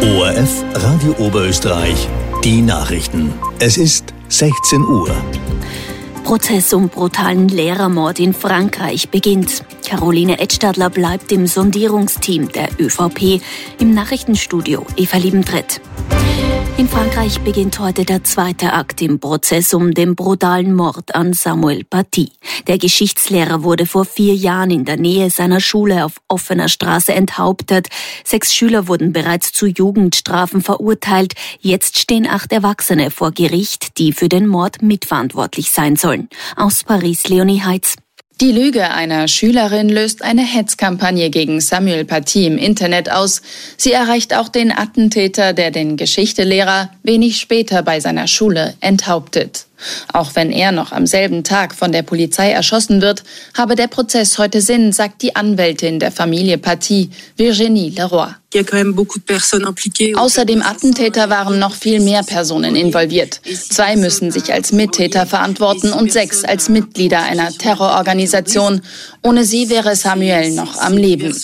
ORF Radio Oberösterreich, die Nachrichten. Es ist 16 Uhr. Prozess um brutalen Lehrermord in Frankreich beginnt. Caroline Edstadler bleibt im Sondierungsteam der ÖVP. Im Nachrichtenstudio Eva Liebentritt. In Frankreich beginnt heute der zweite Akt im Prozess um den brutalen Mord an Samuel Paty. Der Geschichtslehrer wurde vor 4 Jahren in der Nähe seiner Schule auf offener Straße enthauptet. 6 Schüler wurden bereits zu Jugendstrafen verurteilt. Jetzt stehen 8 Erwachsene vor Gericht, die für den Mord mitverantwortlich sein sollen. Aus Paris, Leonie Heitz. Die Lüge einer Schülerin löst eine Hetzkampagne gegen Samuel Paty im Internet aus. Sie erreicht auch den Attentäter, der den Geschichtelehrer wenig später bei seiner Schule enthauptet. Auch wenn er noch am selben Tag von der Polizei erschossen wird, habe der Prozess heute Sinn, sagt die Anwältin der Familie Paty, Virginie Leroy. Außer dem Attentäter waren noch viel mehr Personen involviert. 2 müssen sich als Mittäter verantworten und 6 als Mitglieder einer Terrororganisation. Ohne sie wäre Samuel noch am Leben.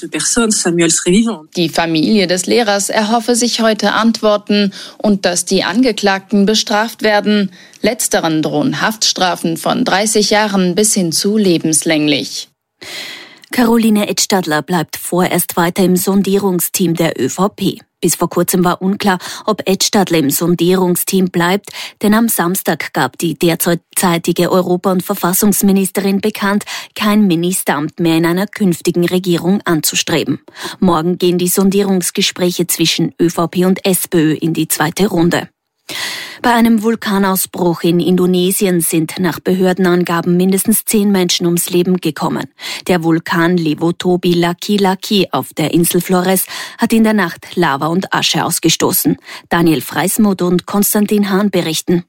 Die Familie des Lehrers erhoffe sich heute Antworten und dass die Angeklagten bestraft werden. Letzteren drohen Haftstrafen von 30 Jahren bis hin zu lebenslänglich. Caroline Edstadler bleibt vorerst weiter im Sondierungsteam der ÖVP. Bis vor kurzem war unklar, ob Edstadler im Sondierungsteam bleibt, denn am Samstag gab die derzeitige Europa- und Verfassungsministerin bekannt, kein Ministeramt mehr in einer künftigen Regierung anzustreben. Morgen gehen die Sondierungsgespräche zwischen ÖVP und SPÖ in die zweite Runde. Bei einem Vulkanausbruch in Indonesien sind nach Behördenangaben mindestens 10 Menschen ums Leben gekommen. Der Vulkan Levotobi Laki-Laki auf der Insel Flores hat in der Nacht Lava und Asche ausgestoßen. Daniel Freismuth und Konstantin Hahn berichten.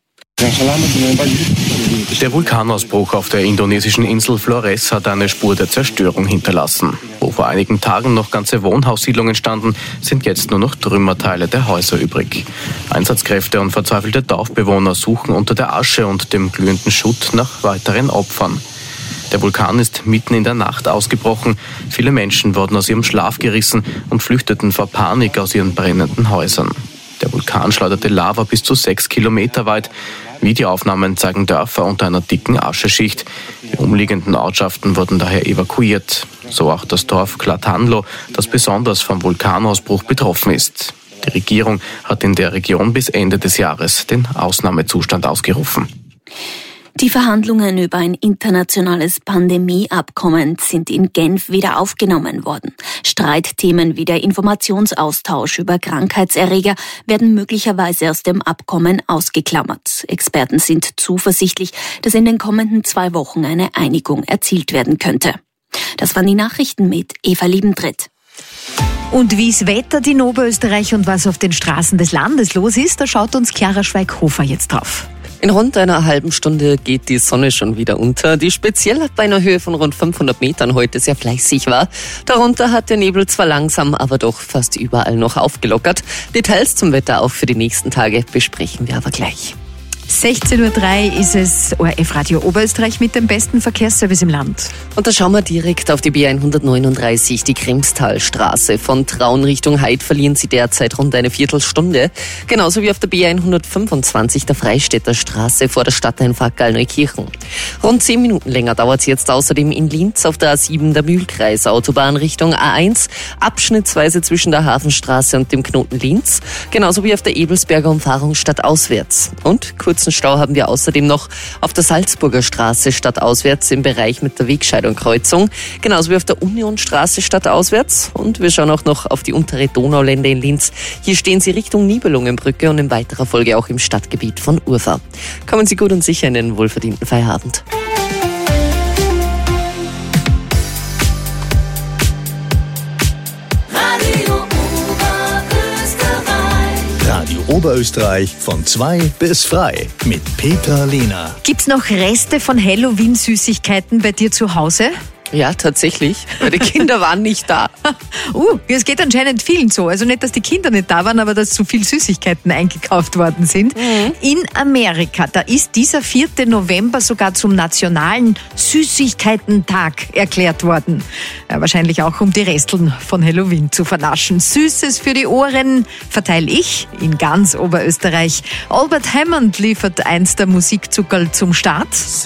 Der Vulkanausbruch auf der indonesischen Insel Flores hat eine Spur der Zerstörung hinterlassen. Wo vor einigen Tagen noch ganze Wohnhaussiedlungen standen, sind jetzt nur noch Trümmerteile der Häuser übrig. Einsatzkräfte und verzweifelte Dorfbewohner suchen unter der Asche und dem glühenden Schutt nach weiteren Opfern. Der Vulkan ist mitten in der Nacht ausgebrochen. Viele Menschen wurden aus ihrem Schlaf gerissen und flüchteten vor Panik aus ihren brennenden Häusern. Der Vulkan schleuderte Lava bis zu 6 Kilometer weit. Videoaufnahmen zeigen Dörfer unter einer dicken Ascheschicht. Die umliegenden Ortschaften wurden daher evakuiert. So auch das Dorf Klatanlo, das besonders vom Vulkanausbruch betroffen ist. Die Regierung hat in der Region bis Ende des Jahres den Ausnahmezustand ausgerufen. Die Verhandlungen über ein internationales Pandemieabkommen sind in Genf wieder aufgenommen worden. Streitthemen wie der Informationsaustausch über Krankheitserreger werden möglicherweise aus dem Abkommen ausgeklammert. Experten sind zuversichtlich, dass in den kommenden 2 Wochen eine Einigung erzielt werden könnte. Das waren die Nachrichten mit Eva Liebentritt. Und wie's Wetter in Oberösterreich und was auf den Straßen des Landes los ist, da schaut uns Clara Schweighofer jetzt drauf. In rund einer halben Stunde geht die Sonne schon wieder unter, die speziell bei einer Höhe von rund 500 Metern heute sehr fleißig war. Darunter hat der Nebel zwar langsam, aber doch fast überall noch aufgelockert. Details zum Wetter auch für die nächsten Tage besprechen wir aber gleich. 16:03 Uhr ist es ORF Radio Oberösterreich mit dem besten Verkehrsservice im Land. Und da schauen wir direkt auf die B139, die Kremstalstraße. Von Traun Richtung Heid verlieren Sie derzeit rund eine Viertelstunde. Genauso wie auf der B125, der Freistädter Straße vor der Stadteinfahrt Gallneukirchen. Rund 10 Minuten länger dauert es jetzt außerdem in Linz auf der A7 der Mühlkreisautobahn Richtung A1, abschnittsweise zwischen der Hafenstraße und dem Knoten Linz. Genauso wie auf der Ebelsberger Umfahrung stadtauswärts. Und kurzen Stau haben wir außerdem noch auf der Salzburger Straße stadtauswärts im Bereich mit der Wegscheidung-Kreuzung, genauso wie auf der Unionstraße stadtauswärts. Und wir schauen auch noch auf die untere Donaulände in Linz. Hier stehen Sie Richtung Nibelungenbrücke und in weiterer Folge auch im Stadtgebiet von Urfa. Kommen Sie gut und sicher in den wohlverdienten Feierabend. Radio Oberösterreich von 2 bis frei mit Petra Lehner. Gibt's noch Reste von Halloween-Süßigkeiten bei dir zu Hause? Ja, tatsächlich, weil die Kinder waren nicht da. Es geht anscheinend vielen so. Also nicht, dass die Kinder nicht da waren, aber dass so viel Süßigkeiten eingekauft worden sind. In Amerika, da ist dieser 4. November sogar zum nationalen Süßigkeiten-Tag erklärt worden. Ja, wahrscheinlich auch, um die Resteln von Halloween zu vernaschen. Süßes für die Ohren verteile ich in ganz Oberösterreich. Albert Hammond liefert eins der Musikzuckerl zum Start.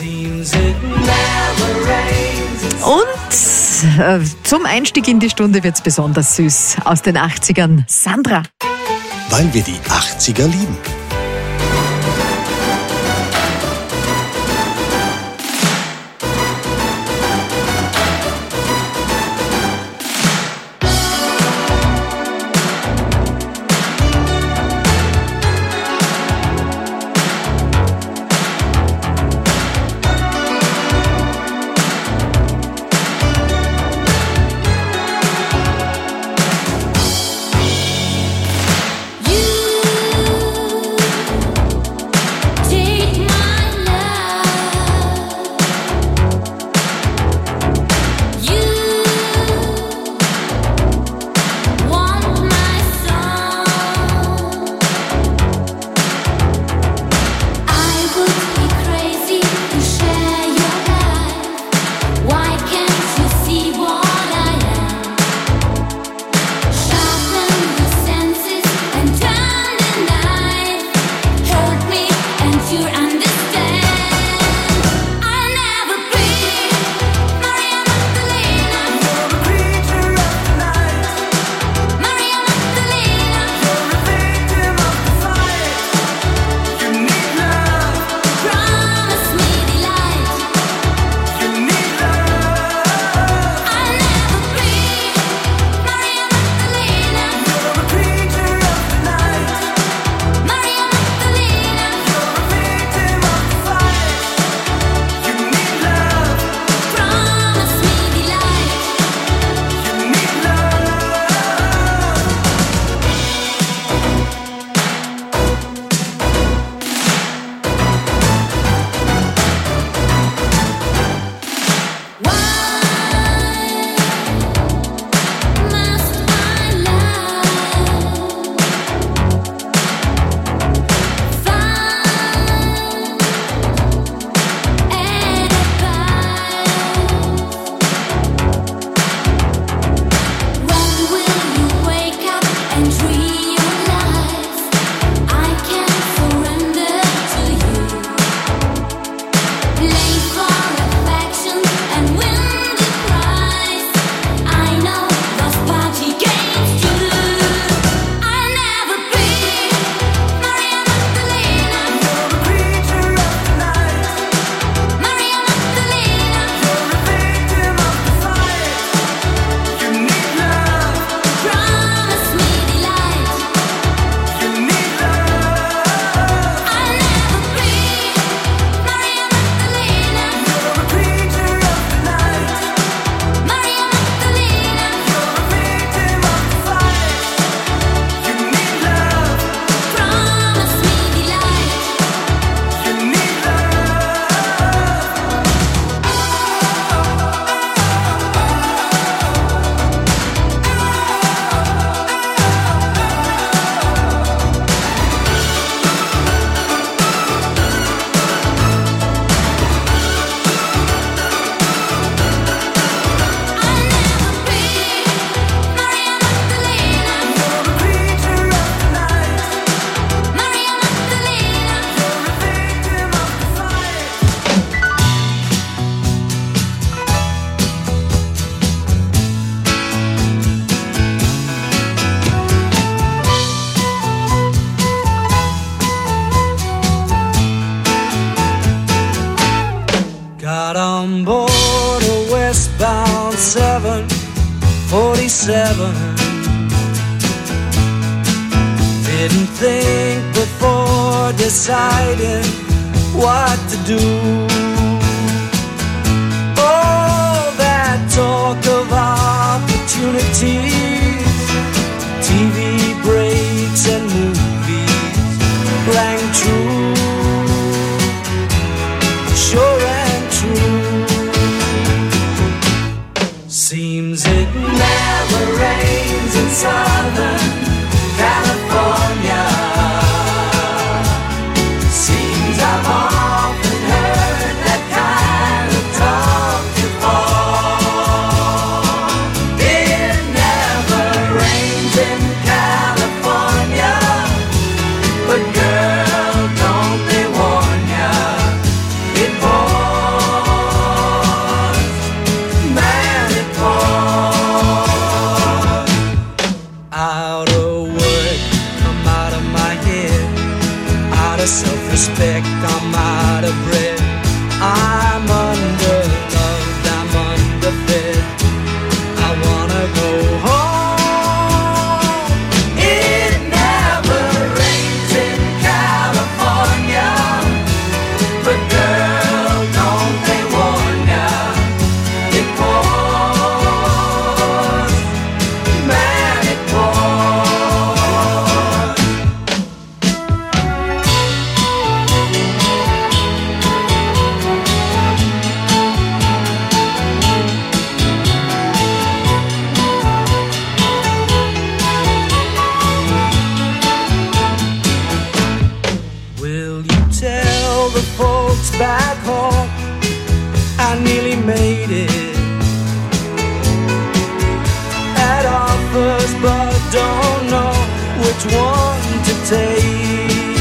Und zum Einstieg in die Stunde wird's besonders süß. Aus den 80ern, Sandra. Weil wir die 80er lieben. Got on board a westbound 747. Didn't think before deciding what to do. All that talk of opportunities, TV breaks and movies rang true, sure and true. out of work, I'm out of my head. Out of self-respect, I'm out of breath. I'm underloved, I'm underfed. I wanna go home. It never rains in California, but girl, don't they warn ya? It pours, man, it pours. Will you tell the folks back home I nearly made it at offers, but don't know which one to take.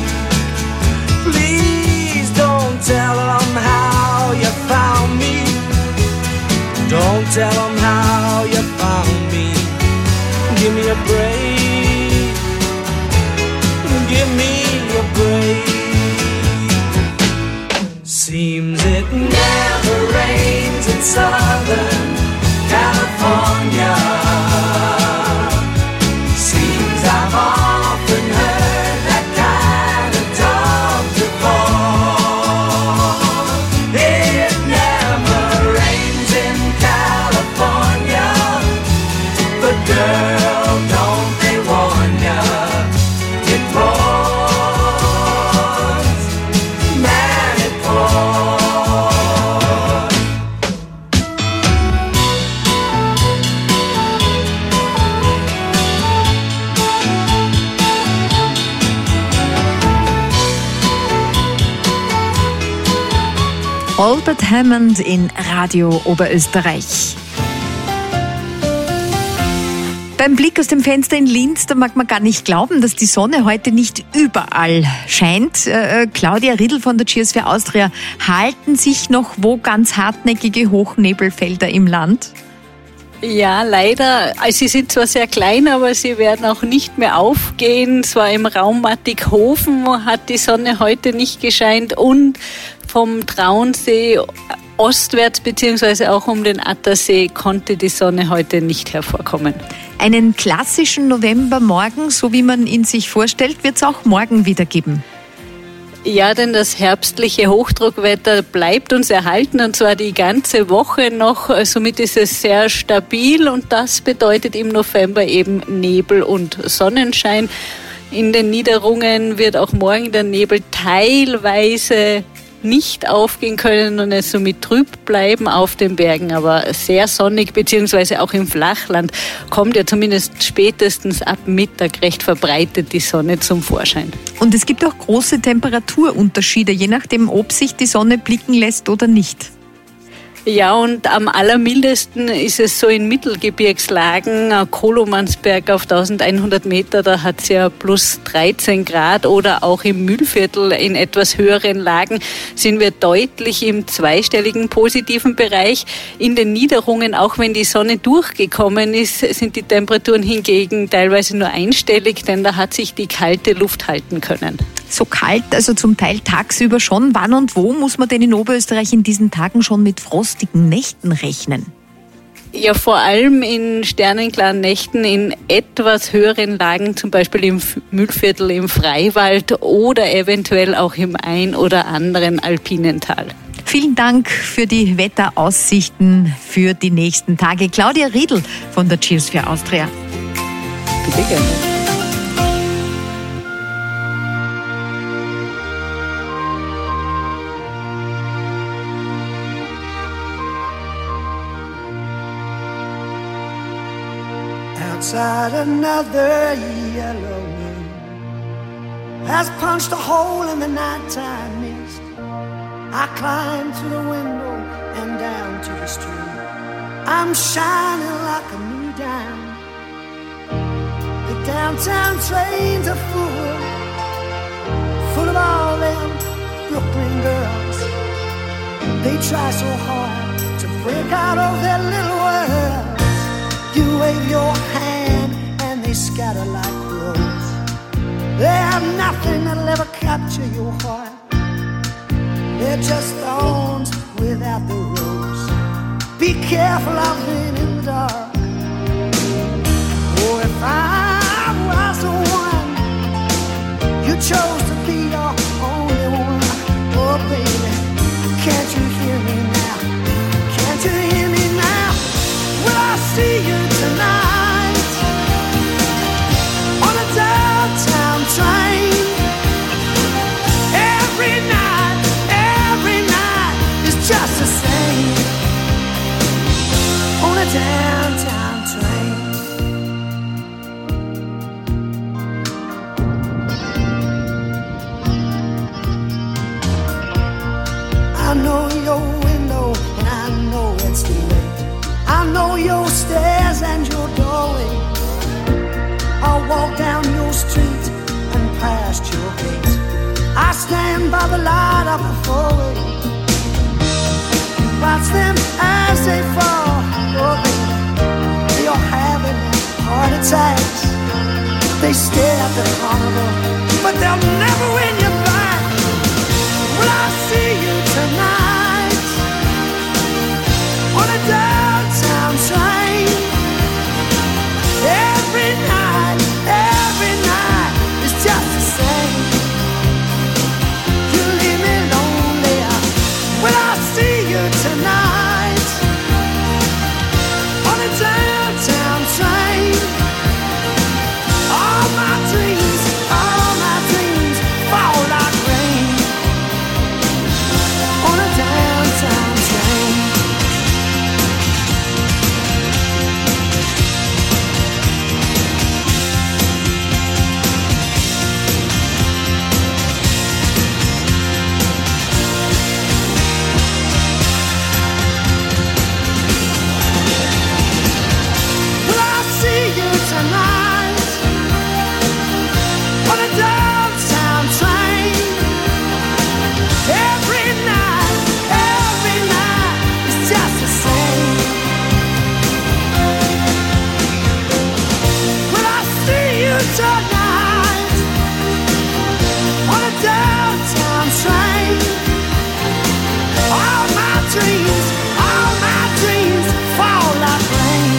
Please don't tell them how you found me. Don't tell them how you found me. Give me a break. Give me a break. Seems it never rains in Southern California. Seems I've often heard that kind of talk before. It never rains in California, but girl, don't they warn ya? It pours, man, it pours. Albert Hammond in Radio Oberösterreich. Beim Blick aus dem Fenster in Linz, da mag man gar nicht glauben, dass die Sonne heute nicht überall scheint. Claudia Riedl von der Cheers für Austria, halten sich noch wo ganz hartnäckige Hochnebelfelder im Land? Ja, leider. Sie sind zwar sehr klein, aber sie werden auch nicht mehr aufgehen. Zwar im Raum Mattighofen hat die Sonne heute nicht gescheint und vom Traunsee ostwärts beziehungsweise auch um den Attersee konnte die Sonne heute nicht hervorkommen. Einen klassischen Novembermorgen, so wie man ihn sich vorstellt, wird es auch morgen wieder geben. Ja, denn das herbstliche Hochdruckwetter bleibt uns erhalten und zwar die ganze Woche noch. Somit ist es sehr stabil und das bedeutet im November eben Nebel und Sonnenschein. In den Niederungen wird auch morgen der Nebel teilweise nicht aufgehen können und es somit trüb bleiben auf den Bergen, aber sehr sonnig, beziehungsweise auch im Flachland kommt ja zumindest spätestens ab Mittag recht verbreitet die Sonne zum Vorschein. Und es gibt auch große Temperaturunterschiede, je nachdem, ob sich die Sonne blicken lässt oder nicht. Ja, und am allermildesten ist es so in Mittelgebirgslagen, Kolomansberg auf 1100 Meter, da hat es ja plus 13 Grad oder auch im Mühlviertel in etwas höheren Lagen sind wir deutlich im zweistelligen positiven Bereich. In den Niederungen, auch wenn die Sonne durchgekommen ist, sind die Temperaturen hingegen teilweise nur einstellig, denn da hat sich die kalte Luft halten können. So kalt, also zum Teil tagsüber schon. Wann und wo muss man denn in Oberösterreich in diesen Tagen schon mit frostigen Nächten rechnen? Ja, vor allem in sternenklaren Nächten in etwas höheren Lagen, zum Beispiel im Mühlviertel, im Freiwald oder eventuell auch im ein oder anderen alpinen Tal. Vielen Dank für die Wetteraussichten für die nächsten Tage. Claudia Riedl von der Cheers für Austria. Bitte gerne. Outside another yellow moon has punched a hole in the nighttime mist. I climb through the window and down to the street. I'm shining like a new dime. The downtown trains are full of all them Brooklyn girls. They try so hard to break out of their little world. You wave your hand and they scatter like crows. They have nothing that'll ever capture your heart. They're just thorns without the rose. Be careful of them in the dark. Oh, if I was the one you chose to be your only one. Oh, baby, can't you hear me now? Can't you hear me now? Will I see you tonight on a downtown train? Every night is just the same on a downtown train. I know your window and I know it's too late. I know your stairs and your doorway. I'll walk down your street and past your gate. I stand by the light of the four-way. Watch them as they fall. Oh, baby, you're having heart attacks. They stare at the carnival, but they'll never win you back. Will I see you tonight on a downtown train? Every night is just the same. You leave me lonely. Will I see you tonight on a downtown train? All my dreams fall like rain on a downtown train. Will I see you tonight on a downtown train? Every night is just the same. Will I see you tonight on a downtown train? All my dreams fall like rain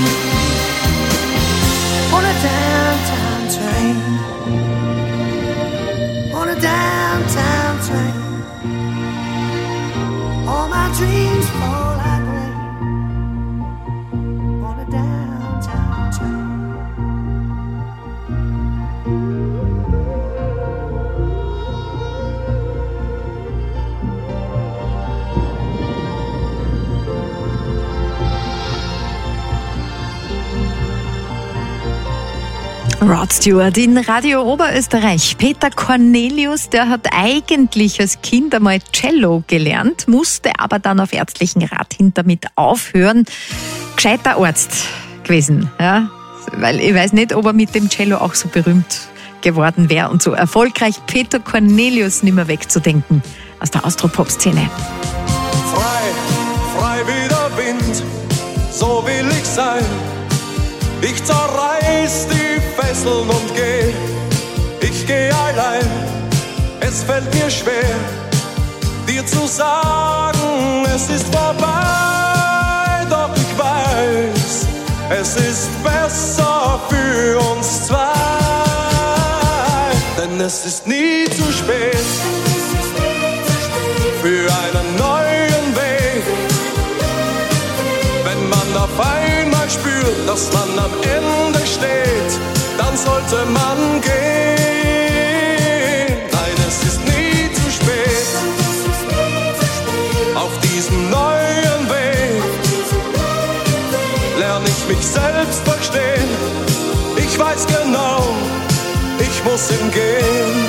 on a downtown train. On a downtown train. All my dreams fall like rain on a downtown train. Rod Stewart in Radio Oberösterreich. Peter Cornelius, der hat eigentlich als Kind einmal Cello gelernt, musste aber dann auf ärztlichen Rat hin damit aufhören. Gescheiter Arzt gewesen, ja? Weil ich weiß nicht, ob er mit dem Cello auch so berühmt geworden wäre und so erfolgreich. Peter Cornelius nicht mehr wegzudenken aus der Austropop-Szene. Frei wie der Wind, so will ich sein. Ich zerreiß die Fesseln und geh. Ich geh allein, es fällt mir schwer, dir zu sagen, es ist vorbei. Doch ich weiß, es ist besser für uns zwei. Denn es ist nie zu spät für einen neuen Weg. Wenn man auf einmal spürt, dass man am Ende steht, dann sollte man gehen. Nein, es ist nie zu spät auf diesem neuen Weg. Lerne ich mich selbst verstehen. Ich weiß genau, ich muss ihm gehen.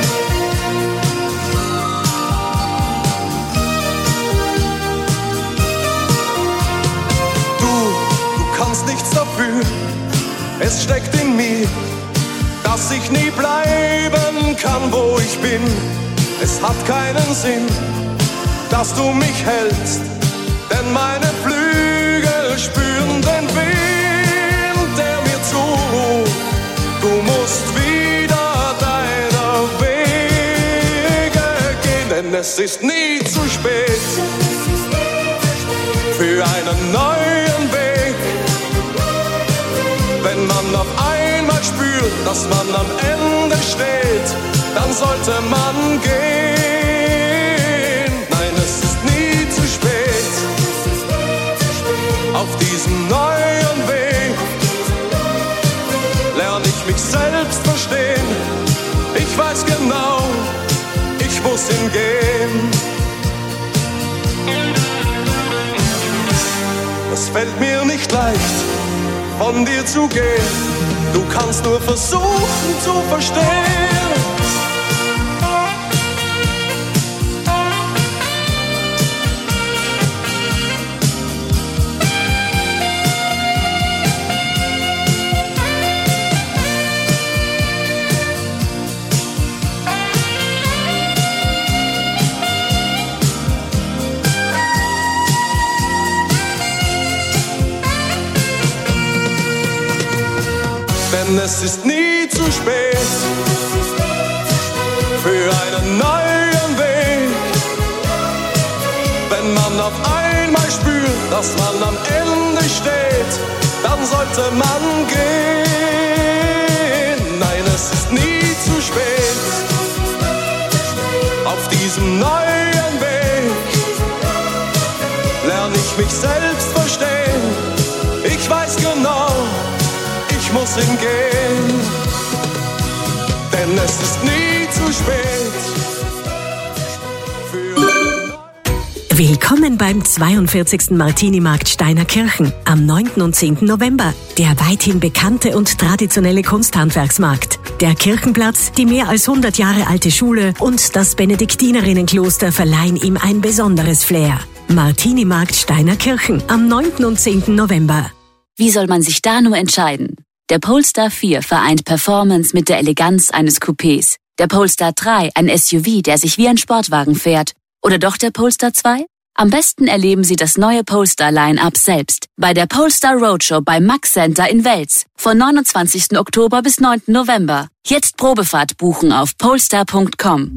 Nichts dafür, es steckt in mir, dass ich nie bleiben kann, wo ich bin. Es hat keinen Sinn, dass du mich hältst, denn meine Flügel spüren den Wind, der mir zuruft, du musst wieder deiner Wege gehen, denn es ist nie zu spät für einen neuen Weg. Wenn man auf einmal spürt, dass man am Ende steht, dann sollte man gehen. Nein, es ist nie zu spät auf diesem neuen Weg. Lerne ich mich selbst verstehen. Ich weiß genau, ich muss hingehen. Es fällt mir nicht leicht, von dir zu gehen. Du kannst nur versuchen zu verstehen. Denn es ist nie zu spät für einen neuen Weg. Wenn man auf einmal spürt, dass man am Ende steht, dann sollte man gehen. Nein, es ist nie zu spät auf diesem neuen Weg. Lerne ich mich selbst verstehen. Ich weiß genau, ich muss hingehen, denn es ist nie zu spät. Willkommen beim 42. Martini-Markt Steinerkirchen am 9. und 10. November. Der weithin bekannte und traditionelle Kunsthandwerksmarkt. Der Kirchenplatz, die mehr als 100 Jahre alte Schule und das Benediktinerinnenkloster verleihen ihm ein besonderes Flair. Martini-Markt Steinerkirchen am 9. und 10. November. Wie soll man sich da nur entscheiden? Der Polestar 4 vereint Performance mit der Eleganz eines Coupés. Der Polestar 3, ein SUV, der sich wie ein Sportwagen fährt. Oder doch der Polestar 2? Am besten erleben Sie das neue Polestar-Line-Up selbst bei der Polestar Roadshow beim Max Center in Wels von 29. Oktober bis 9. November. Jetzt Probefahrt buchen auf polestar.com.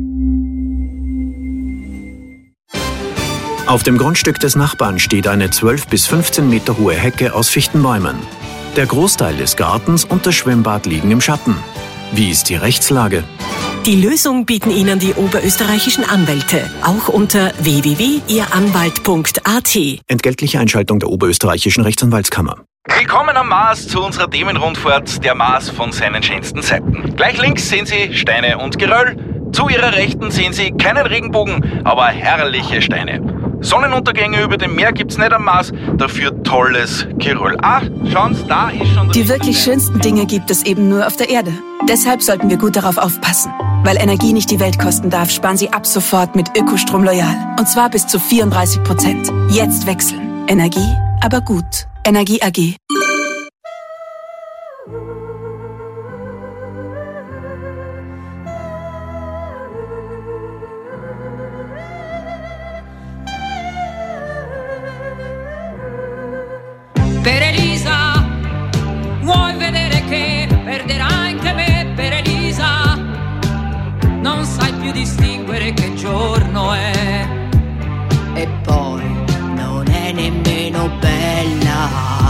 Auf dem Grundstück des Nachbarn steht eine 12 bis 15 Meter hohe Hecke aus Fichtenbäumen. Der Großteil des Gartens und das Schwimmbad liegen im Schatten. Wie ist die Rechtslage? Die Lösung bieten Ihnen die oberösterreichischen Anwälte, auch unter www.ihranwalt.at. Entgeltliche Einschaltung der oberösterreichischen Rechtsanwaltskammer. Willkommen am Mars zu unserer Themenrundfahrt, der Mars von seinen schönsten Seiten. Gleich links sehen Sie Steine und Geröll. Zu Ihrer Rechten sehen Sie keinen Regenbogen, aber herrliche Steine. Sonnenuntergänge über dem Meer gibt's nicht am Mars, dafür tolles Geröll. Ah, schauen Sie, da ist schon... Die wirklich schönsten Dinge gibt es eben nur auf der Erde. Deshalb sollten wir gut darauf aufpassen. Weil Energie nicht die Welt kosten darf, sparen Sie ab sofort mit Ökostrom Loyal. Und zwar bis zu 34%. Jetzt wechseln. Energie, aber gut. Energie AG. Per Elisa, vuoi vedere che perderà anche me? Per Elisa, non sai più distinguere che giorno è. E poi non è nemmeno bella.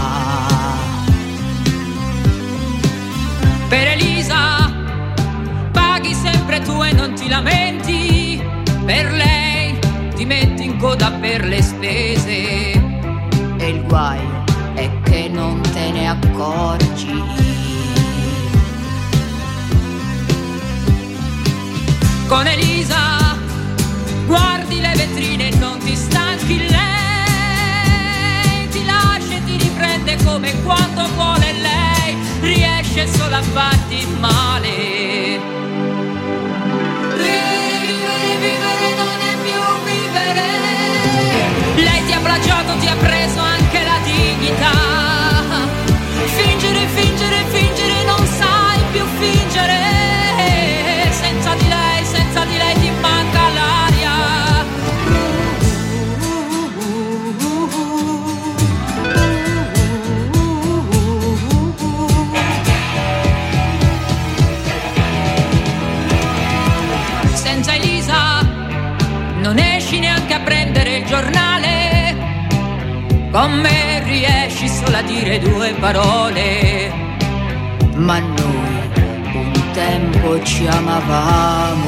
Per Elisa, paghi sempre tu e non ti lamenti. Per lei ti metti in coda per le spese. E il guaio è che non te ne accorgi. Con Elisa guardi le vetrine e non ti stanchi. Lei ti lascia e ti riprende come quando vuole lei. Riesce solo a farti male. Vivere non è più vivere. Lei ti ha plagiato, ti ha preso anche la dignità. Fingere, fingere, fingere, non sai più fingere. Senza di lei ti manca l'aria. con me riesci solo a dire due parole, ma noi un tempo ci amavamo.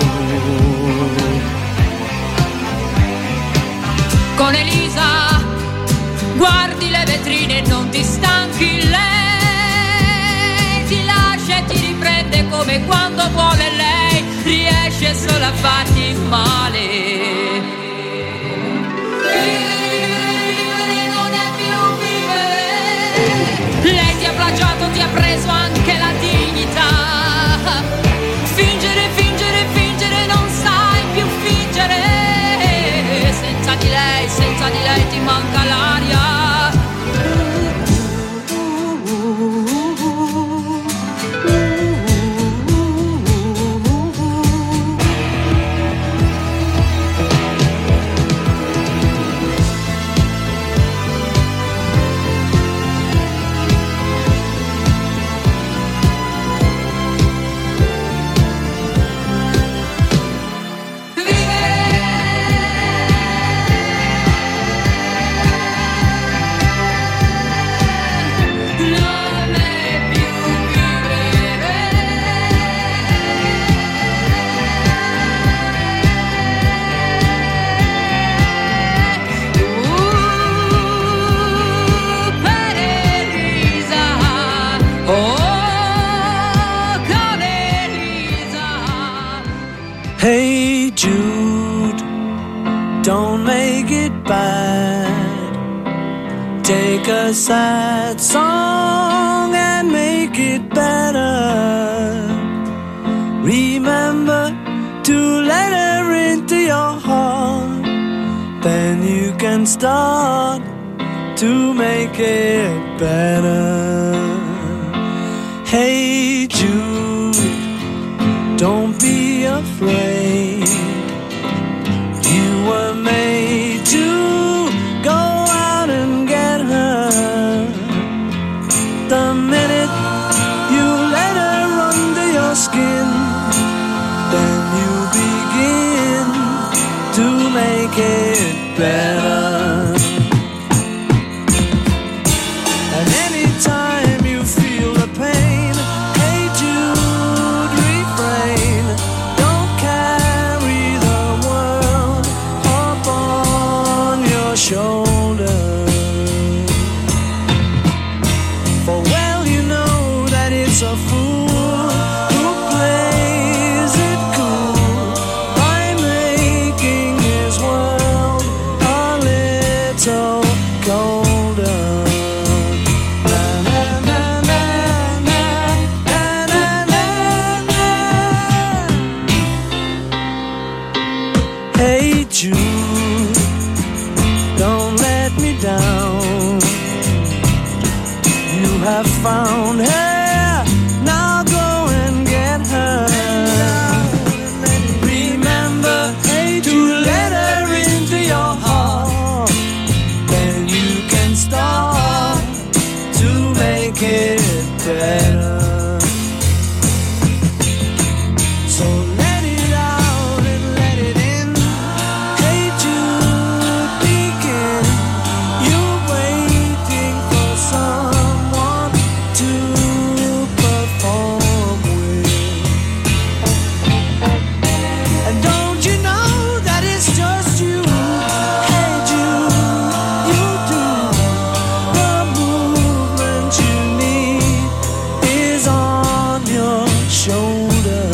Con Elisa guardi le vetrine e non ti stanchi, lei ti lascia e ti riprende come quando vuole lei, riesce solo a farti male. Lei ti ha plagiato, ti ha preso anche la dignità. Fingere, fingere, fingere, non sai più fingere. Senza di lei ti manca l'aria. Hey Jude, don't make it bad. Take a sad song and make it better. Remember to let her into your heart. Then you can start to make it better. Hey Jude, don't be afraid. You were made to go out and get her. The minute you let her under your skin, then you begin to make it better. And anytime you feel the pain, hey Jude, refrain. Don't carry the world upon your shoulder. For well you know that it's a fool who plays it cool by making his world a little colder. Hey Jude, don't let me down. You have found her, now go and get her. Remember to let her into your heart. Then you can start to make it better. So let it out and let it in. Hey Jude, begin. You're waiting for someone to perform with. And don't you know that it's just you? Hey Jude, you do. The movement you need is on your shoulder.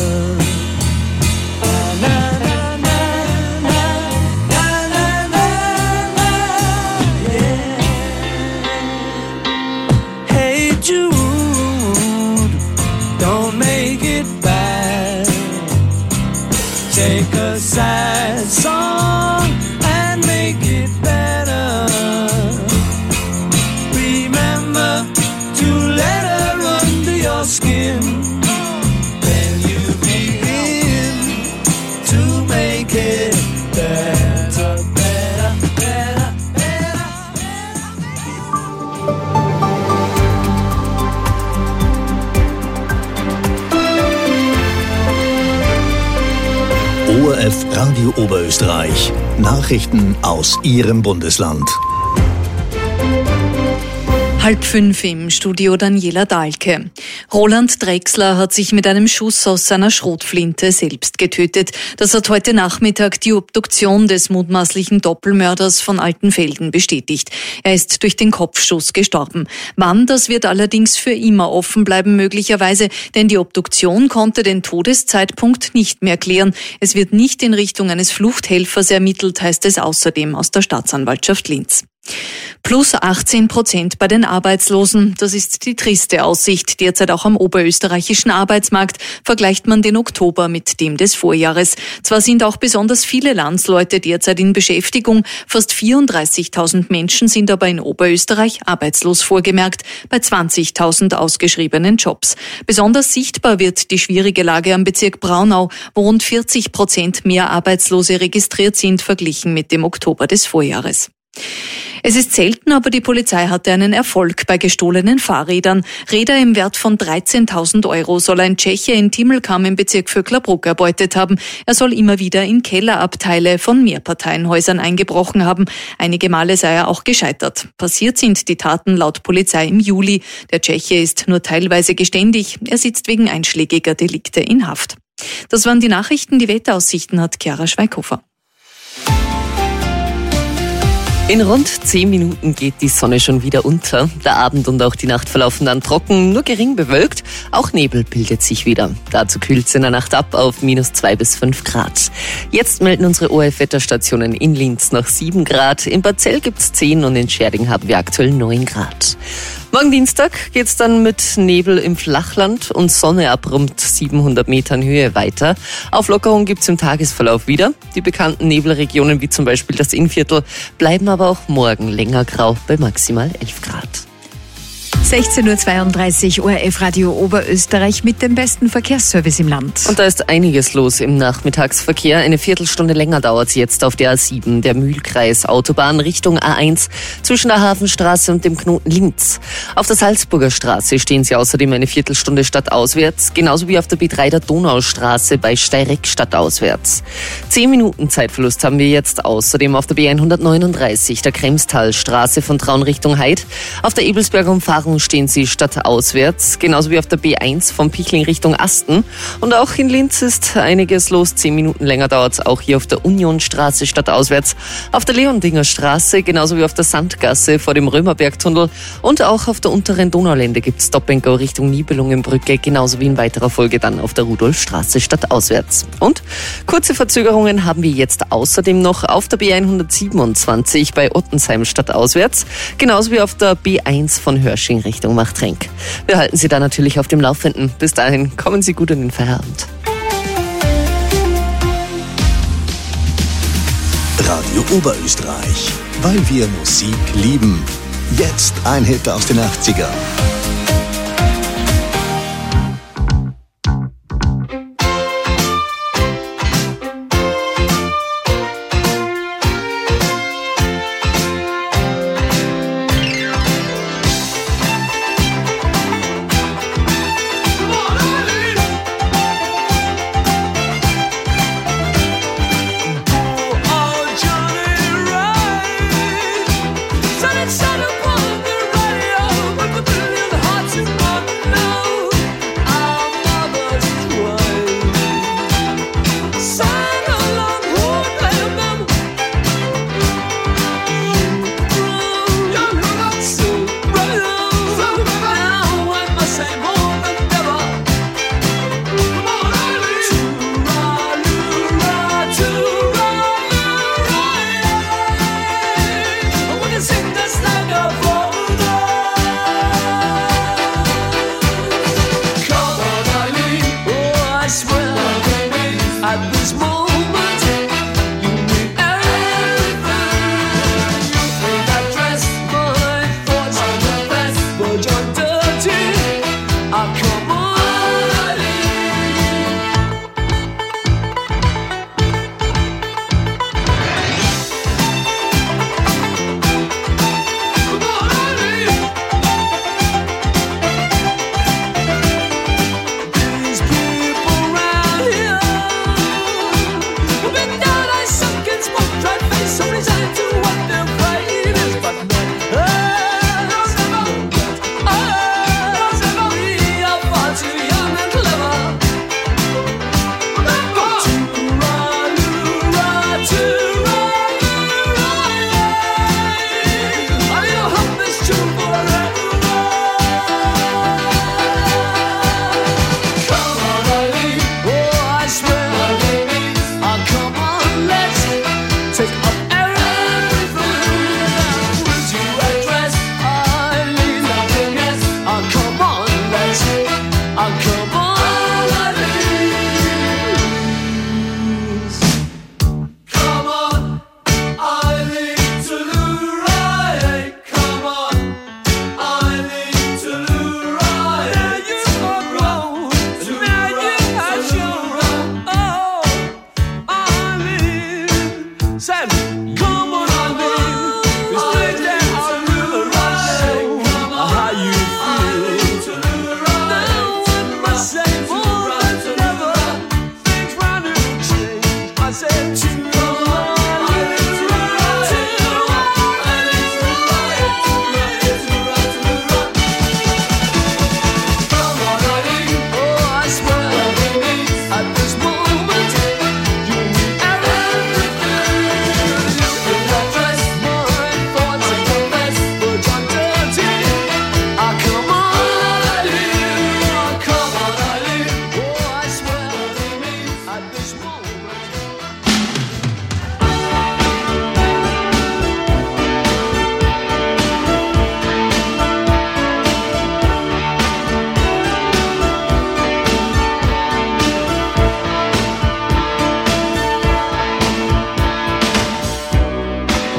Na, na, na, na, na, na, na, na, yeah. Hey Jude, don't make it bad. Take a sad song and make it better. Remember to let her under your skin. Then you begin to make it better, better, better, better. ORF Radio Oberösterreich. Nachrichten aus Ihrem Bundesland. 4:30 im Studio Daniela Dahlke. Roland Drechsler hat sich mit einem Schuss aus seiner Schrotflinte selbst getötet. Das hat heute Nachmittag die Obduktion des mutmaßlichen Doppelmörders von Altenfelden bestätigt. Er ist durch den Kopfschuss gestorben. Wann, das wird allerdings für immer offen bleiben möglicherweise, denn die Obduktion konnte den Todeszeitpunkt nicht mehr klären. Es wird nicht in Richtung eines Fluchthelfers ermittelt, heißt es außerdem aus der Staatsanwaltschaft Linz. Plus 18% bei den Arbeitslosen. Das ist die triste Aussicht derzeit auch am oberösterreichischen Arbeitsmarkt. Vergleicht man den Oktober mit dem des Vorjahres. Zwar sind auch besonders viele Landsleute derzeit in Beschäftigung. Fast 34.000 Menschen sind aber in Oberösterreich arbeitslos vorgemerkt bei 20.000 ausgeschriebenen Jobs. Besonders sichtbar wird die schwierige Lage am Bezirk Braunau, wo rund 40% mehr Arbeitslose registriert sind, verglichen mit dem Oktober des Vorjahres. Es ist selten, aber die Polizei hatte einen Erfolg bei gestohlenen Fahrrädern. Räder im Wert von 13.000 € soll ein Tscheche in Timmelkam im Bezirk Vöcklerbruck erbeutet haben. Er soll immer wieder in Kellerabteile von Mehrparteienhäusern eingebrochen haben. Einige Male sei er auch gescheitert. Passiert sind die Taten laut Polizei im Juli. Der Tscheche ist nur teilweise geständig. Er sitzt wegen einschlägiger Delikte in Haft. Das waren die Nachrichten. Die Wetteraussichten hat Chiara Schweighofer. In rund 10 Minuten geht die Sonne schon wieder unter. Der Abend und auch die Nacht verlaufen dann trocken, nur gering bewölkt. Auch Nebel bildet sich wieder. Dazu kühlt es in der Nacht ab auf -2 bis 5 Grad. Jetzt melden unsere ORF-Wetterstationen in Linz noch 7 Grad. In Bad Zell gibt's 10 und in Scherding haben wir aktuell 9 Grad. Morgen Dienstag geht's dann mit Nebel im Flachland und Sonne ab rund 700 Metern Höhe weiter. Auflockerung gibt's im Tagesverlauf wieder. Die bekannten Nebelregionen wie zum Beispiel das Innviertel bleiben aber auch morgen länger grau bei maximal 11 Grad. 16:32 Uhr, ORF Radio Oberösterreich mit dem besten Verkehrsservice im Land. Und da ist einiges los im Nachmittagsverkehr. Eine Viertelstunde länger dauert es jetzt auf der A7, der Mühlkreis Autobahn Richtung A1 zwischen der Hafenstraße und dem Knoten Linz. Auf der Salzburger Straße stehen Sie außerdem eine Viertelstunde stadtauswärts, genauso wie auf der B3 der Donaustraße bei Steyreck stadtauswärts. 10 Minuten Zeitverlust haben wir jetzt außerdem auf der B139 der Kremstalstraße von Traun Richtung Heid. Auf der Ebelsberger Umfahrung stehen Sie stadtauswärts, genauso wie auf der B1 von Pichling Richtung Asten. Und auch in Linz ist einiges los. 10 Minuten länger dauert es auch hier auf der Unionstraße stadtauswärts, auf der Leondinger Straße, genauso wie auf der Sandgasse vor dem Römerbergtunnel. Und auch auf der unteren Donaulände gibt es Stop-and-Go Richtung Nibelungenbrücke, genauso wie in weiterer Folge dann auf der Rudolfstraße stadtauswärts. Und kurze Verzögerungen haben wir jetzt außerdem noch auf der B127 bei Ottensheim stadtauswärts, genauso wie auf der B1 von Hörsching Richtung Machtrenk. Wir halten Sie da natürlich auf dem Laufenden. Bis dahin, kommen Sie gut in den Feierabend. Radio Oberösterreich, weil wir Musik lieben. Jetzt ein Hit aus den 80ern.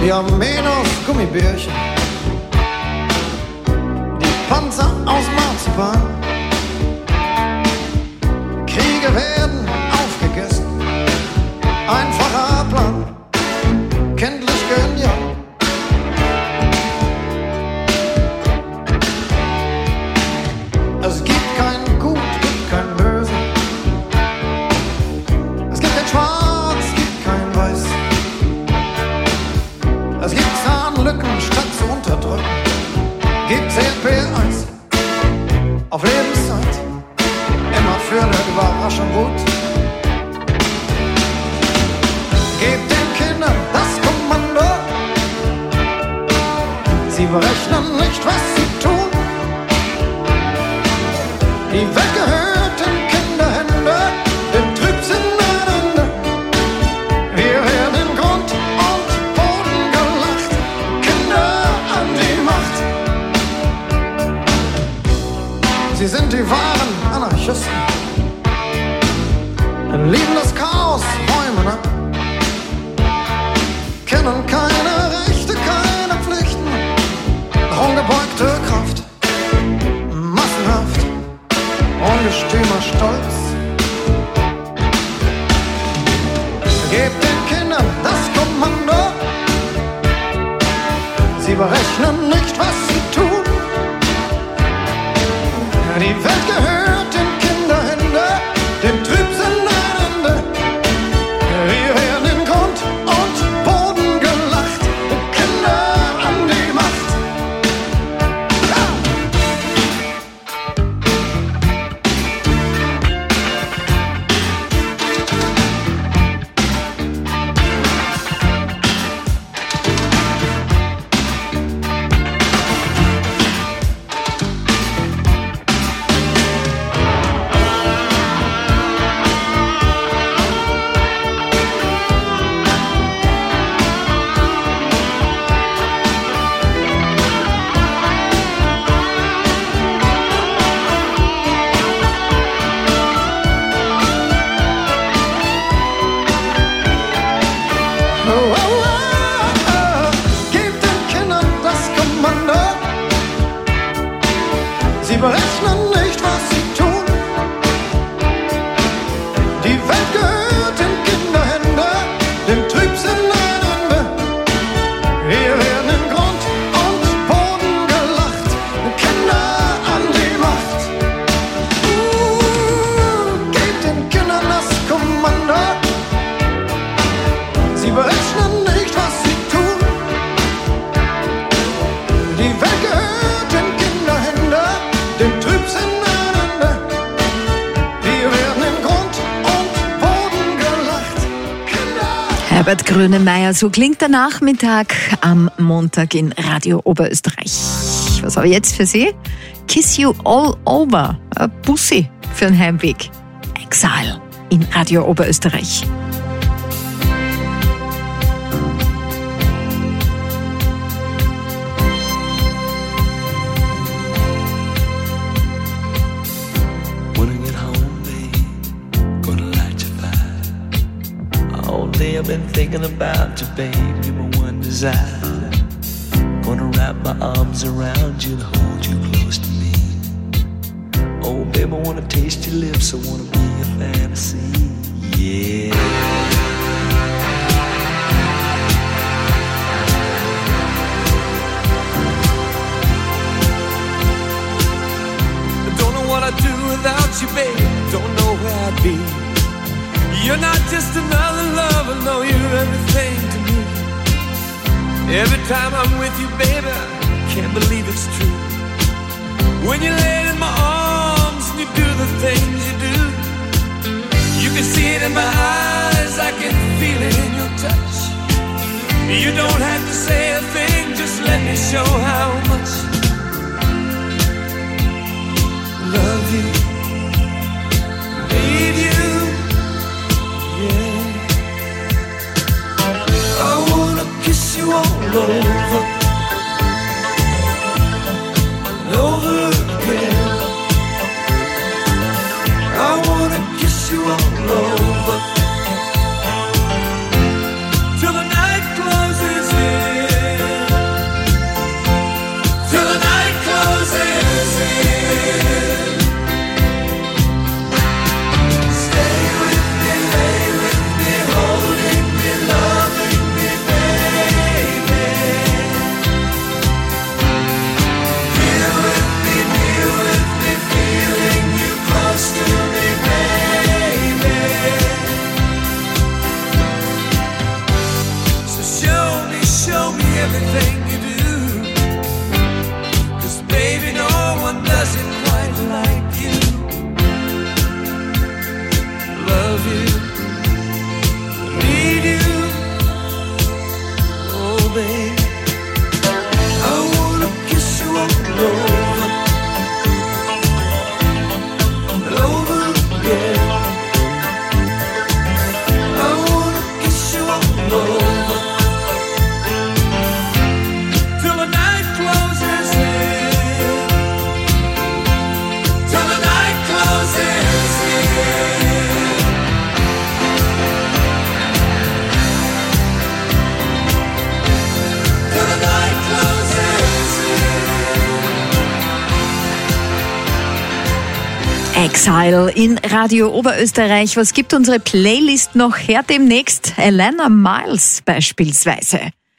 die Armeen aus Gummibärchen, die Panzer aus Marzipan. Kriege werden aufgegessen, einfacher Plan, kenntlich genial. Es gibt kein Gut, gibt kein Böse. Es gibt kein Schwarz, es gibt kein Weiß. Es gibt Zahnlücken statt zu unterdrücken. Gibt's Erdbeereis auf Lebenszeit. Immer für eine Überraschung gut. Gebt den Kindern das Kommando. Sie berechnen nicht, was sie tun. Die Welt gehört in Kinderhände, dem Trübsinn ein Ende. Wir werden in Grund und Boden gelacht, Kinder an die Macht. Sie sind die wahren Anarchisten, lieben das Chaos, räumen ab, kennen keine Rechte, keine Pflichten, ungebeugte Kraft, massenhaft, ungestümer Stolz. Gebt den Kindern das Kommando, sie berechnen nicht, was sie tun. Die Welt gehört in Kinderhände, dem Trübsinn ein Ende. Wir werden in Grund und Boden gelacht, Kinder an die Macht. Ja! Gebt den Kindern das Kommando. Sie berechnen nicht, was sie tun. Die Welt gehört in Kinderhände, dem Trübsinn ein Ende. Wir werden in Grund und Boden gelacht, Kinder an die Macht. Gebt den Kindern das Kommando. Sie berechnen nicht, was sie tun. Die Welt gehört in Kinderhände, dem Trübsinn ein Ende. Wir werden in Grund und Boden gelacht. Herbert Grönemeyer, so klingt der Nachmittag am Montag in Radio Oberösterreich. Was habe ich jetzt für Sie? Kiss You All Over, ein Bussi für den Heimweg. Exile in Radio Oberösterreich. All day I've been thinking about you, babe. You're my one desire. Gonna wrap my arms around you and hold you close to me. Oh, babe, I wanna taste your lips. I wanna be your fantasy. Yeah. Don't know what I'd do without you, babe. Don't know where I'd be. You're not just another lover, no, you're everything to me. Every time I'm with you, baby, I can't believe it's true. When you're laying in my arms and you do the things you do, you can see it in my eyes, I can feel it in your touch. You don't have to say a thing, just let me show how much I love you, need you. I wanna kiss you all over, and over again. I wanna kiss you all over, till the night closes in. Exile in Radio Oberösterreich. Was gibt unsere Playlist noch her demnächst? Alana Miles beispielsweise.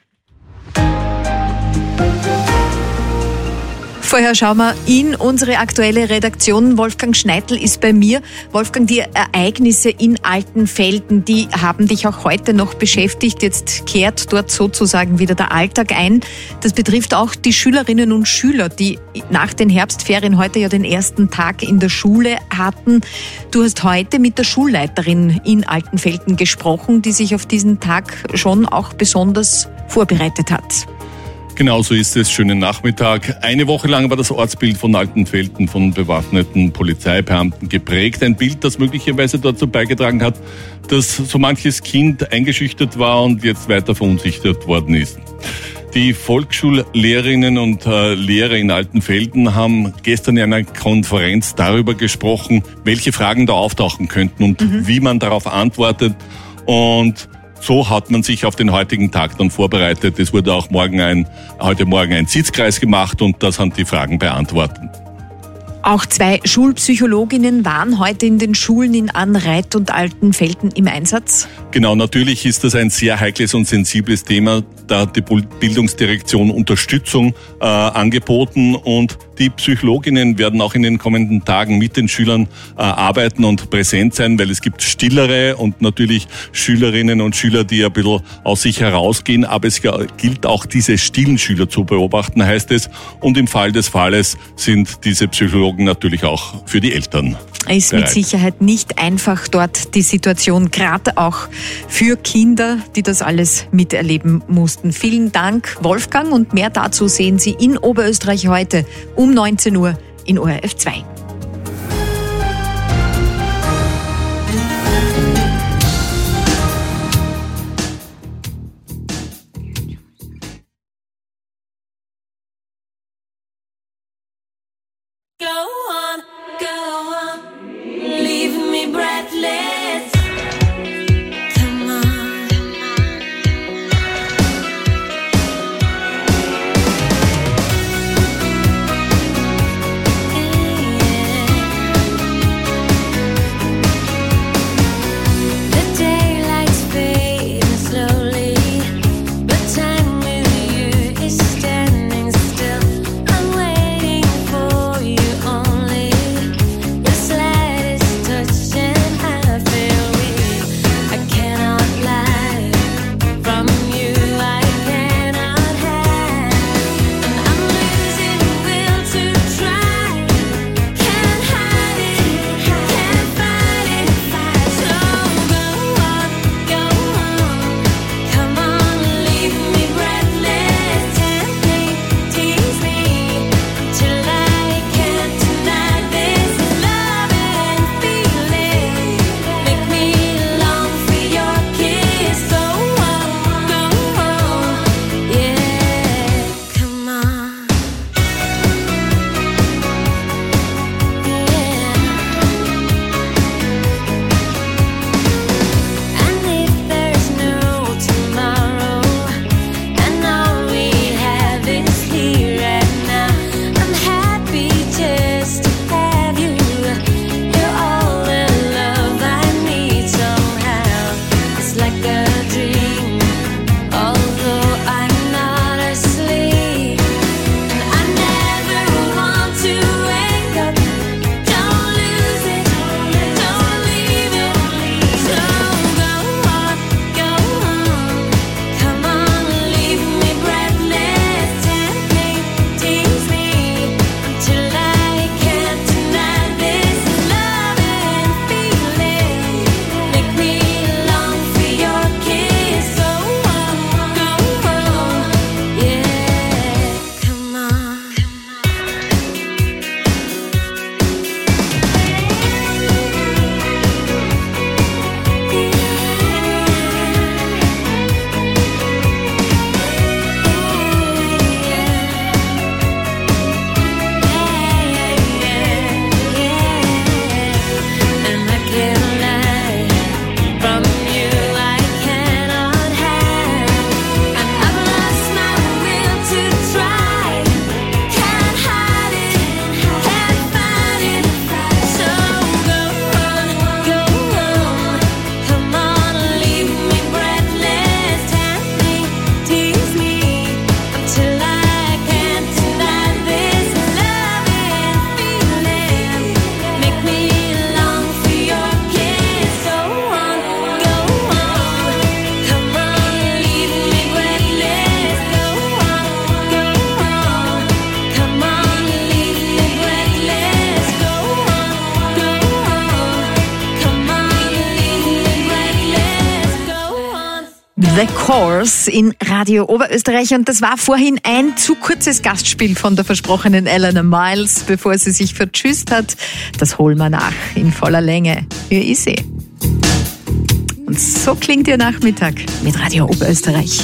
Vorher schauen wir in unsere aktuelle Redaktion. Wolfgang Schneidl ist bei mir. Wolfgang, die Ereignisse in Altenfelden, die haben dich auch heute noch beschäftigt. Jetzt kehrt dort sozusagen wieder der Alltag ein. Das betrifft auch die Schülerinnen und Schüler, die nach den Herbstferien heute ja den ersten Tag in der Schule hatten. Du hast heute mit der Schulleiterin in Altenfelden gesprochen, die sich auf diesen Tag schon auch besonders vorbereitet hat. Genau so ist es. Schönen Nachmittag. Eine Woche lang war das Ortsbild von Altenfelden von bewaffneten Polizeibeamten geprägt. Ein Bild, das möglicherweise dazu beigetragen hat, dass so manches Kind eingeschüchtert war und jetzt weiter verunsichert worden ist. Die Volksschullehrerinnen und Lehrer in Altenfelden haben gestern in einer Konferenz darüber gesprochen, welche Fragen da auftauchen könnten und wie man darauf antwortet. Und so hat man sich auf den heutigen Tag dann vorbereitet. Es wurde auch heute Morgen ein Sitzkreis gemacht und das haben die Fragen beantwortet. Auch 2 Schulpsychologinnen waren heute in den Schulen in Anreit und Altenfelden im Einsatz. Genau, natürlich ist das ein sehr heikles und sensibles Thema. Da hat die Bildungsdirektion Unterstützung angeboten und die Psychologinnen werden auch in den kommenden Tagen mit den Schülern arbeiten und präsent sein, weil es gibt stillere und natürlich Schülerinnen und Schüler, die ein bisschen aus sich herausgehen, aber es gilt auch diese stillen Schüler zu beobachten, heißt es. Und im Fall des Falles sind diese Psychologen natürlich auch für die Eltern ist bereit. Mit Sicherheit nicht einfach dort die Situation, gerade auch für Kinder, die das alles miterleben mussten. Vielen Dank, Wolfgang, und mehr dazu sehen Sie in Oberösterreich heute um 19 Uhr in ORF 2. Yeah. The Course in Radio Oberösterreich und das war vorhin ein zu kurzes Gastspiel von der versprochenen Eleanor Miles, bevor sie sich vertschüsst hat. Das holen wir nach in voller Länge. Hier ist sie. Und so klingt ihr Nachmittag mit Radio Oberösterreich.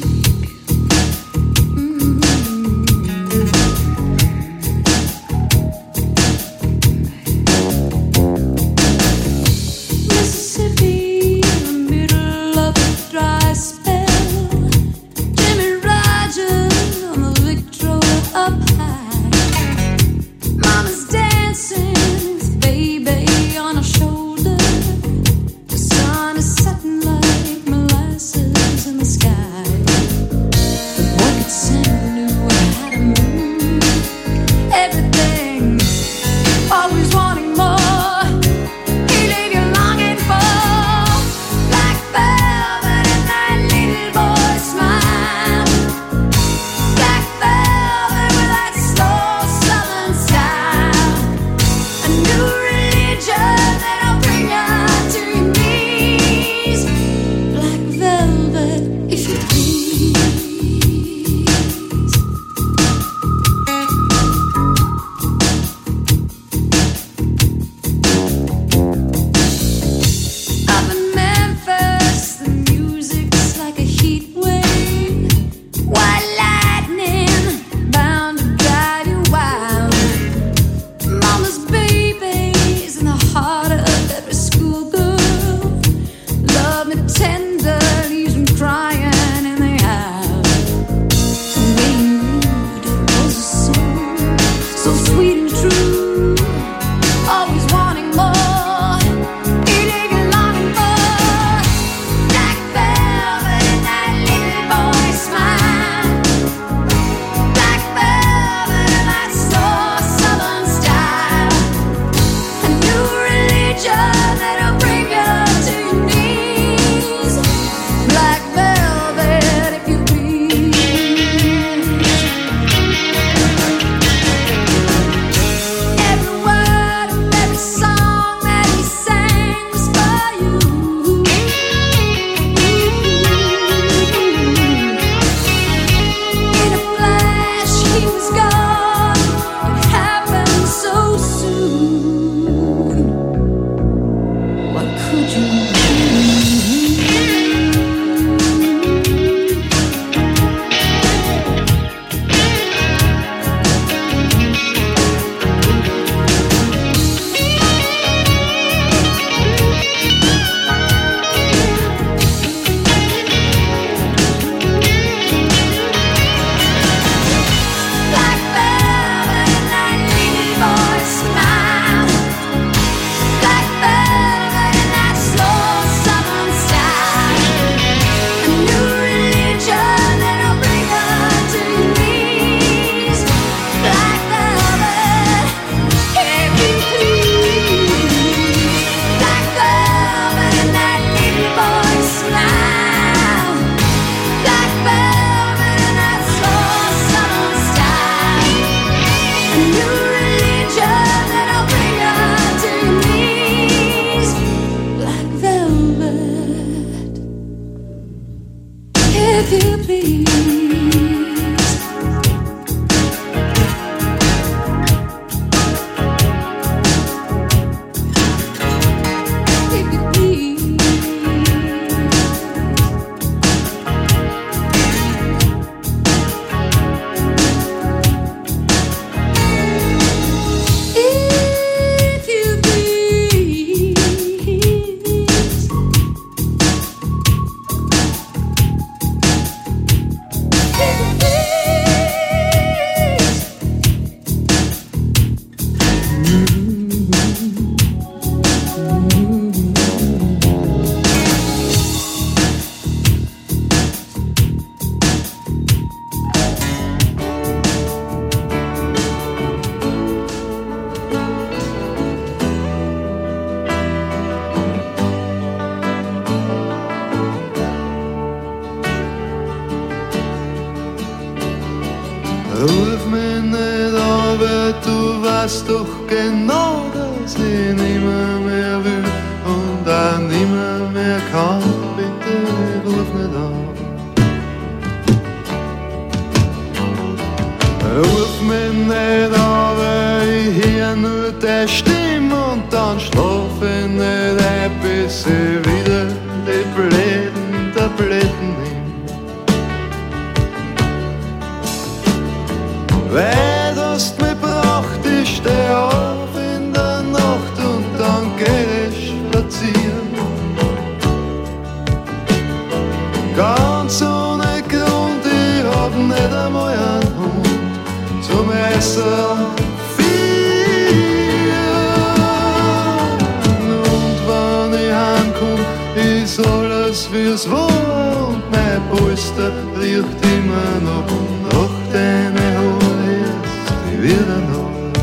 Ruf mich nicht, aber du weißt doch genau, dass ich nimmer mehr will und auch nimmer mehr kann. Bitte ruf nicht an. sie wieder die blöden Tabletten hin. Weil du's mich braucht, ich steh auf in der Nacht und dann geh ich spazieren. Ganz ohne Grund, ich hab nicht einmal einen Hund zum Essen. Ist alles wie's war und mein Polster riecht immer noch nach deine Haare erst die wieder noch.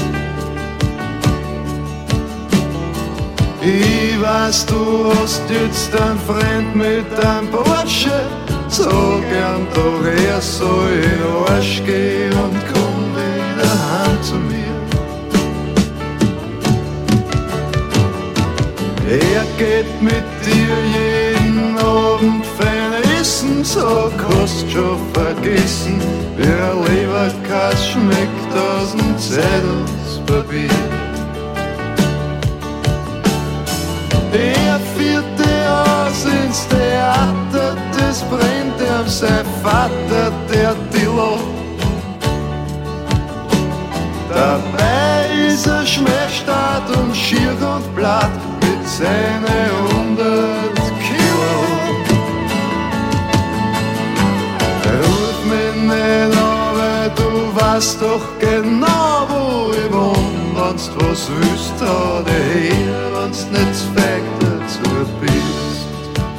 Ich weiß, du hast jetzt einen Freund mit einem Porsche, so gern doch er soll in den Arsch gehen und komm wieder heim zu mir. Er geht mit dir jeden Abend fein essen, so hast schon vergessen, wie ein Leberkäse schmeckt aus dem Zeitungspapier. Er führt dich aus ins Theater, das brennt ihm sein Vater, der Dilo. Dabei ist er schmächstaat und schier und blatt mit seine 100 Kilo. Ruf mich nicht an, weil du weißt doch genau, wo ich wohn. Wenn's was willst, hau dich her, wenn's nicht feig dazu bist.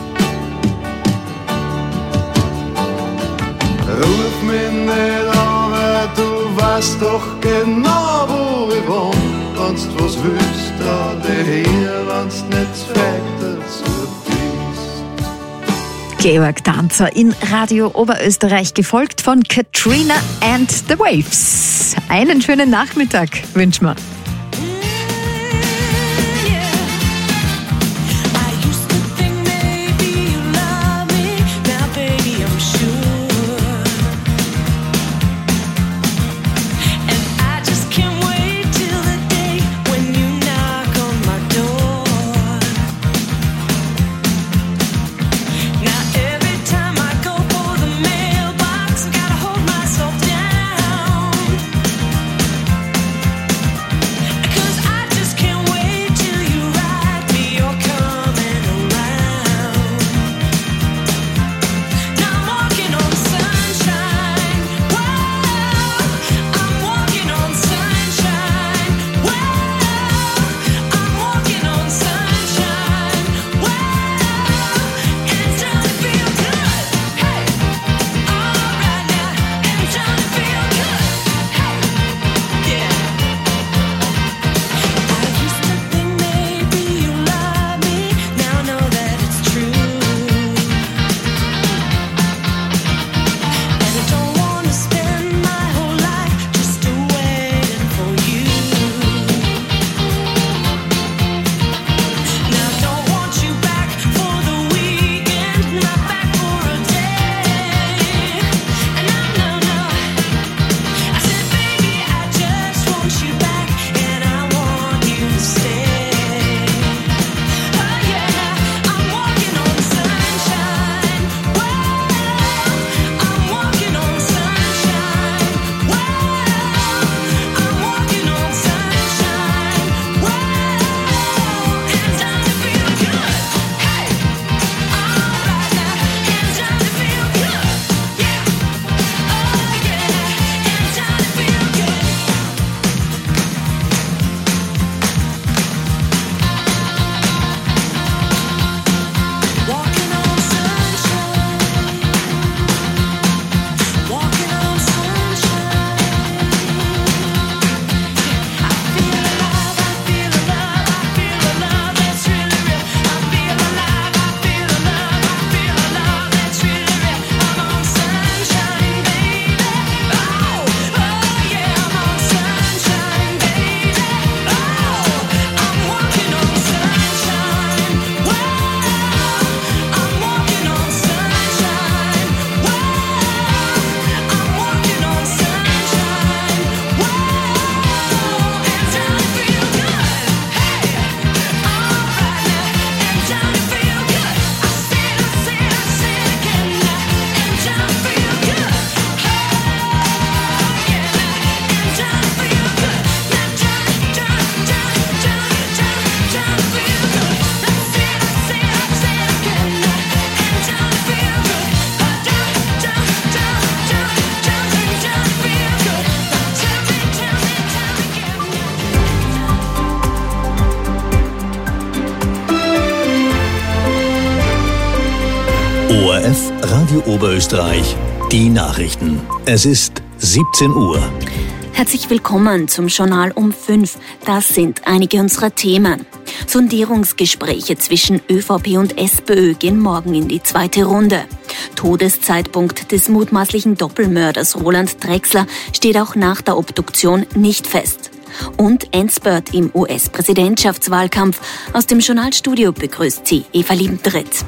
Ruf mich nicht an, weil du weißt doch genau, wo ich wohn. Wenn's was willst, hau dich her, wenn's nicht feig dazu bist. Georg Danzer in Radio Oberösterreich, gefolgt von Katrina and the Waves. Einen schönen Nachmittag wünschen wir. ORF Radio Oberösterreich, die Nachrichten. Es ist 17 Uhr. Herzlich willkommen zum Journal um 5. Das sind einige unserer Themen. Sondierungsgespräche zwischen ÖVP und SPÖ gehen morgen in die zweite Runde. Todeszeitpunkt des mutmaßlichen Doppelmörders Roland Drexler steht auch nach der Obduktion nicht fest. Und Endspurt im US-Präsidentschaftswahlkampf. Aus dem Journalstudio begrüßt sie Eva Liebendritt.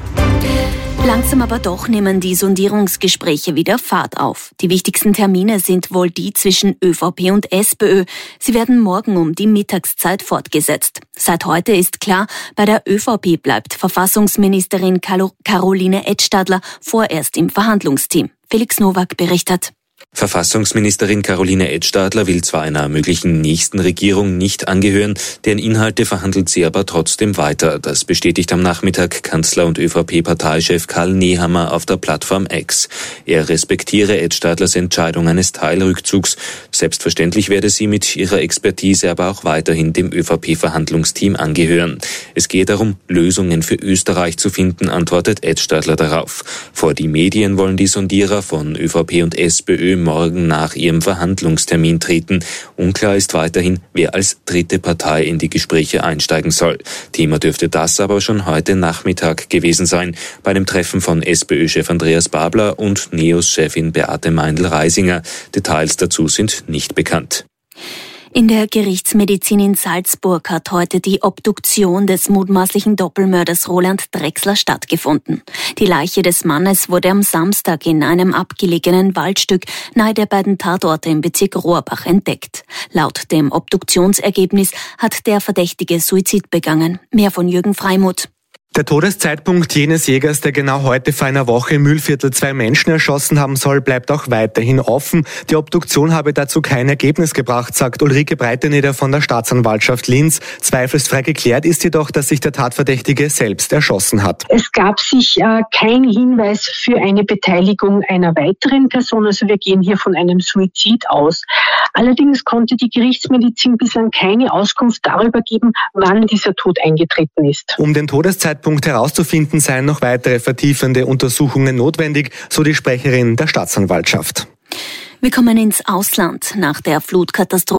Langsam aber doch nehmen die Sondierungsgespräche wieder Fahrt auf. Die wichtigsten Termine sind wohl die zwischen ÖVP und SPÖ. Sie werden morgen um die Mittagszeit fortgesetzt. Seit heute ist klar, bei der ÖVP bleibt Verfassungsministerin Caroline Edstadler vorerst im Verhandlungsteam. Felix Nowak berichtet. Verfassungsministerin Caroline Edstadler will zwar einer möglichen nächsten Regierung nicht angehören, deren Inhalte verhandelt sie aber trotzdem weiter. Das bestätigt am Nachmittag Kanzler und ÖVP-Parteichef Karl Nehammer auf der Plattform X. Er respektiere Edstadlers Entscheidung eines Teilrückzugs. Selbstverständlich werde sie mit ihrer Expertise aber auch weiterhin dem ÖVP-Verhandlungsteam angehören. Es geht darum, Lösungen für Österreich zu finden, antwortet Edstadler darauf. Vor die Medien wollen die Sondierer von ÖVP und SPÖ morgen nach ihrem Verhandlungstermin treten. Unklar ist weiterhin, wer als dritte Partei in die Gespräche einsteigen soll. Thema dürfte das aber schon heute Nachmittag gewesen sein, bei dem Treffen von SPÖ-Chef Andreas Babler und NEOS-Chefin Beate Meindl-Reisinger. Details dazu sind nicht bekannt. In der Gerichtsmedizin in Salzburg hat heute die Obduktion des mutmaßlichen Doppelmörders Roland Drexler stattgefunden. Die Leiche des Mannes wurde am Samstag in einem abgelegenen Waldstück nahe der beiden Tatorte im Bezirk Rohrbach entdeckt. Laut dem Obduktionsergebnis hat der Verdächtige Suizid begangen. Mehr von Jürgen Freimuth. Der Todeszeitpunkt jenes Jägers, der genau heute vor einer Woche im Mühlviertel 2 Menschen erschossen haben soll, bleibt auch weiterhin offen. Die Obduktion habe dazu kein Ergebnis gebracht, sagt Ulrike Breiteneder von der Staatsanwaltschaft Linz. Zweifelsfrei geklärt ist jedoch, dass sich der Tatverdächtige selbst erschossen hat. Es gab sich kein Hinweis für eine Beteiligung einer weiteren Person, also wir gehen hier von einem Suizid aus. Allerdings konnte die Gerichtsmedizin bislang keine Auskunft darüber geben, wann dieser Tod eingetreten ist. Um den Todeszeitpunkt herauszufinden, seien noch weitere vertiefende Untersuchungen notwendig, so die Sprecherin der Staatsanwaltschaft. Wir kommen ins Ausland. Nach der Flutkatastrophe